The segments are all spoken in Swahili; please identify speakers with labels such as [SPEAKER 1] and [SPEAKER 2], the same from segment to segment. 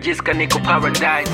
[SPEAKER 1] najisikia niko paradise.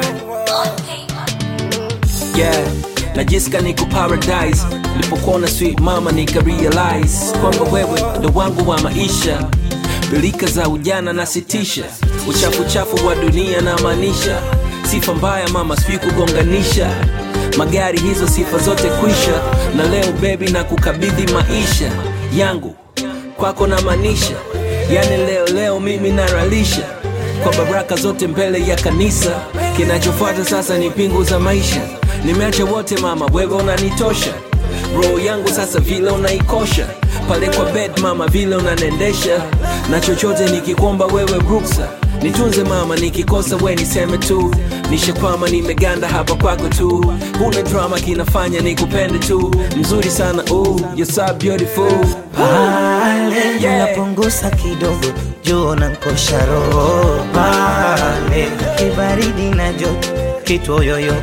[SPEAKER 1] Yeah, najisikia niko paradise. Nilipokuona sweet mama nika realize kwamba wewe ndo wangu wa maisha. Bilika za ujana na sitisha, uchafu wa dunia na maanisha. Sifa mbaya mama sijui kugonganisha, magari hizo sifa zote kwisha. Na leo baby na kukabidhi maisha yangu kwako na maanisha. Yani leo mimi naralisha kwa baraka zote mbele ya kanisa. Kinachofuata sasa ni pingu za maisha. Nimeacha wote mama, wewe unanitosha. Roho yangu sasa vile unaikosha. Pale kwa bed mama vile unanendesha. Na chochote nikikomba wewe ruksa. Nitunze mama nikikosa we niseme tu. Nishakwama nimeganda hapa kwako tu. Huna drama kinafanya nikupende tu. Mzuri sana you're so beautiful.
[SPEAKER 2] Pale unapunguza kidogo juu na nkosha roho. Pale kibaridi na joto kitu oyoyo.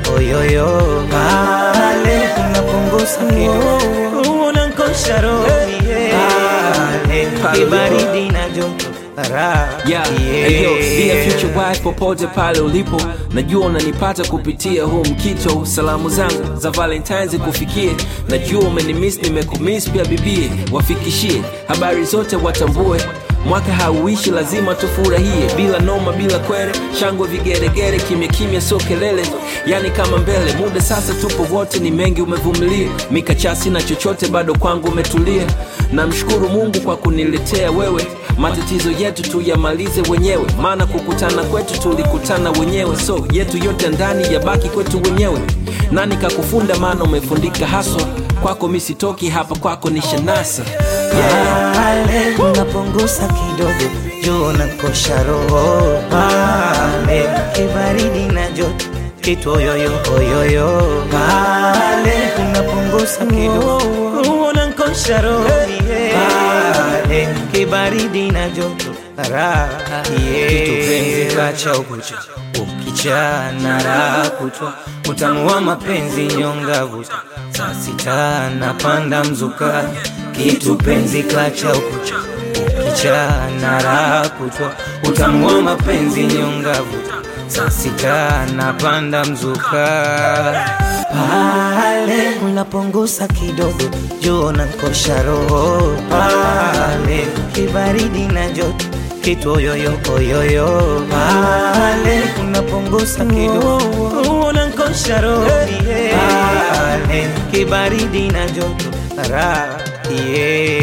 [SPEAKER 2] Pale unapunguza kidogo na nkosha roho. Pale kibaridi na joto.
[SPEAKER 1] Yo, dear future wife popote pale ulipo, najua unanipata kupitia huu mkito. Salamu zangu za Valentine's kufikie. Najua umenimiss, nimekumiss pia bibie. Wafikishie habari zote watambue. Mwaka hauishi lazima tufurahie. Bila noma bila kwere, shangwe vigeregere. Kimya so kelele, yani kama mbele. Muda sasa tupo wote, ni mengi umevumilia. Mikachasi na chochote bado kwangu umetulia. Namshukuru Mungu kwa kuniletea wewe. Matatizo yetu tuyamalize wenyewe, maana kukutana kwetu tulikutana wenyewe. So yetu yote ndani yabaki kwetu wenyewe. Nani kakufunda maana umefundika haswa. Kwako mimi sitoki hapa, kwako nishanasa.
[SPEAKER 2] Pale unapunguza kidogo juu na nkosha roho. Pale kibaridi na joto kitu oyoyo. Pale unapunguza kidogo na nkosha roho. Pale kibaridi na joto kitu kacha ukucha. Ukichana raha kutwa, utamu wa mapenzi nyonga vuta. Saa sita napanda mzuka, kitu penzi kacha ukucha. Ukichana raha kutwa, utamu wa mapenzi nyonga vuta. Saa sita napanda mzuka. Pale unapunguza kidogo juu na nkosha roho. Pale kibaridi na joto kitu oyoyo. Pale unapunguza kidogo na nkosha roho. Pale kibaridi na joto